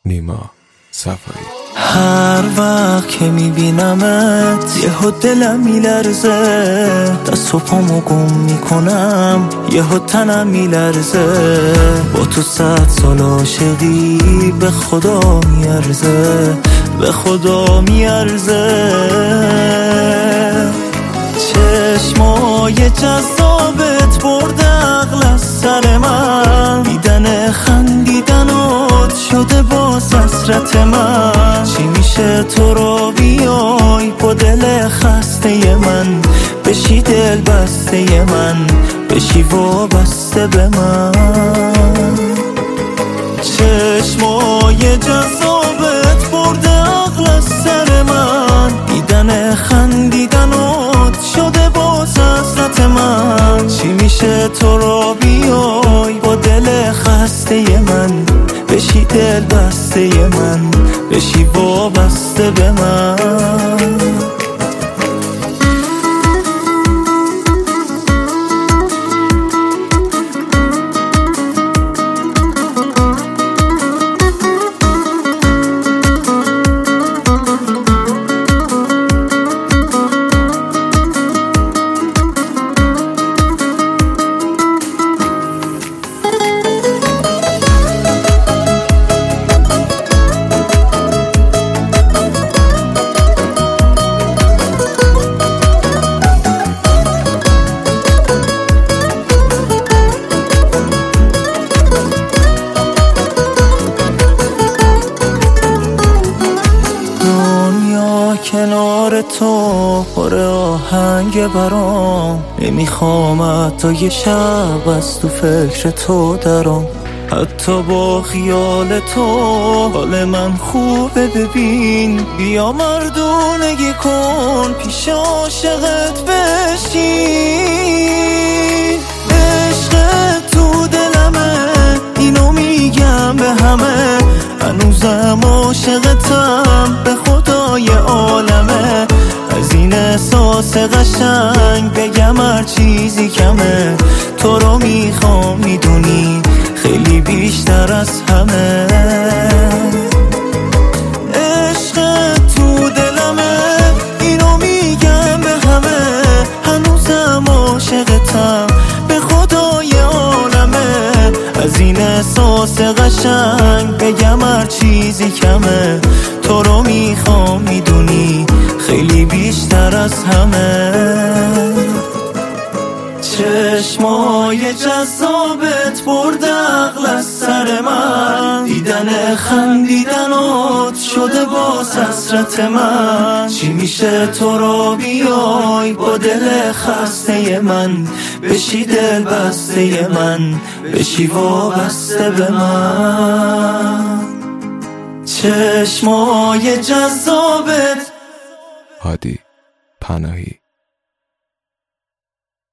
نیما صفایی. هر وقت که میبینمت یهو دلم میلرزه، دست و پامو گم میکنم یهو تنم میلرزه. با تو 100 سال عاشقی به خدا میارزه، به خدا میارزه. چشمای جذابت برده عقل از سر من، دیدن خندیدنات شده باز حسرت من. چی میشه تو رو بیای با دل خسته من، بشی دل بسته من، بشی وابسته به من. چشمای جذابت برده عقل از سر من، دیدن خندیدنات شده باز حسرت من. چی میشه تو رو بیای با دل خسته من، بشی دل بسته من، بشی وابسته به من. کنار تو پر آهنگ برام، نمیخوام حتی یه شب از تو فکر تو درام. حتی با خیال تو حال من خوبه، ببین بیا مردونگی کن پیش عاشقت بشین. عشق تو دلمه اینو میگم به همه، هنوزم عاشقتم به خدای عالمه. از این احساس قشنگ بگم هر چیزی کمه، تو رو میخوام میدونی خیلی بیشتر از همه. عشق تو دلمه اینو میگم به همه، هنوزم عاشقتم به خدای عالمه. از این احساس قشنگ بگم هر چیزی کمه، تو رو میخوام میدونی خیلی بیشتر از همه. چشمای جذابت برده عقل از سر من، دیدن خندیدنات شده باز حسرت من. چی میشه تو رو بیای با دل خسته من، بشی دل بسته من، بشی وابسته به من. چشمای جذابت. هادی پناهی.